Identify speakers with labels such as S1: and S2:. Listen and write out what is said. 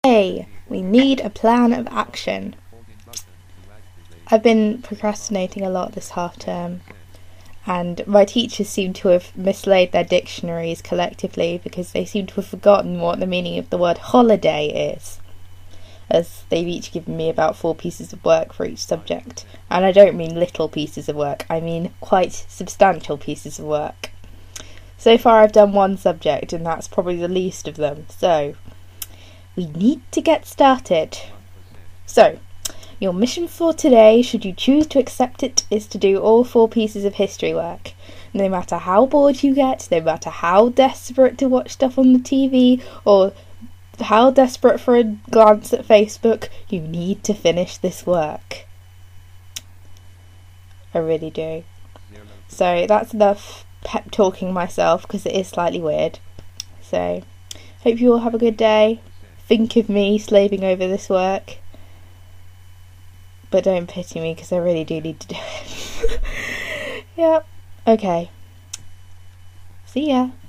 S1: Hey, we need a plan of action. I've been procrastinating a lot this half term, and my teachers seem to have mislaid their dictionaries collectively because they seem to have forgotten what the meaning of the word holiday is, as they've each given me about 4 pieces of work for each subject. And I don't mean little pieces of work, I mean quite substantial pieces of work. So far I've done 1 subject, and that's probably the least of them, so we need to get started. So, your mission for today, should you choose to accept it, is to do all 4 pieces of history work. No matter how bored you get, no matter how desperate to watch stuff on the TV, or how desperate for a glance at Facebook, you need to finish this work. I really do. So that's enough pep talking myself, because it is slightly weird. So, hope you all have a good day. Think of me slaving over this work. But don't pity me, because I really do need to do it. Yep. Okay. See ya.